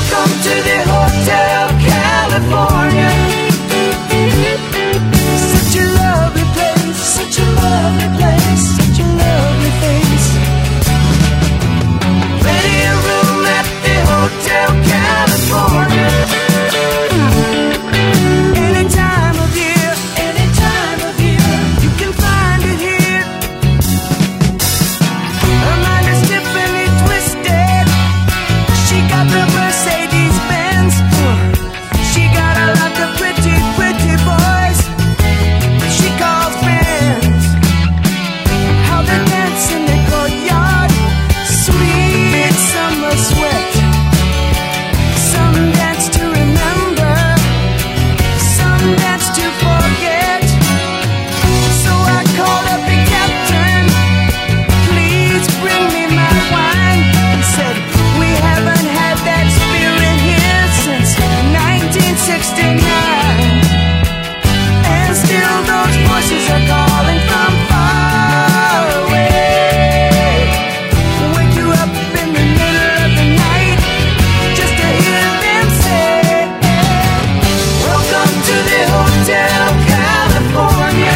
Welcome to the Hotel California. Such a lovely place, such a lovely place, such a lovely face. Plenty of room at the Hotel California. Any time of year, you can find it here. Her mind is Tiffany twisted. She got the Mercedes Benz. She got a lot of pretty, pretty boys she calls friends. How they dance in the courtyard, sweet summer sweat. Some dance to remember, some dance to forget. So I called up the captain, please bring me my wine. He said, we haven't had that spirit here since 1969. And still those voices are calling from far away. Wake you up in the middle of the night just to hear them say, welcome to the Hotel California.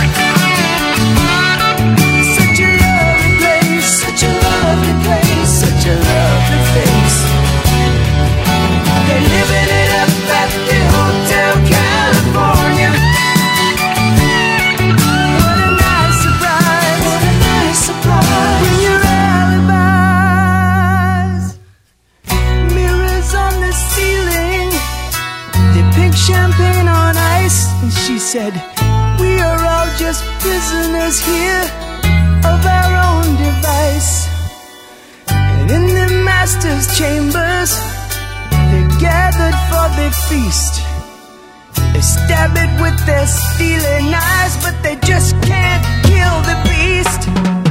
Such a lovely place, such a lovely place, such a lovely face. They're living it up at the Hotel California. What a nice surprise, what a nice surprise. Bring your alibis. Mirrors on the ceiling, the pink champagne on ice. And she said, we are all just prisoners here of our own device. And in the master's chambers, they gathered for the feast. They stab it with their steely knives, but they just can't kill the beast.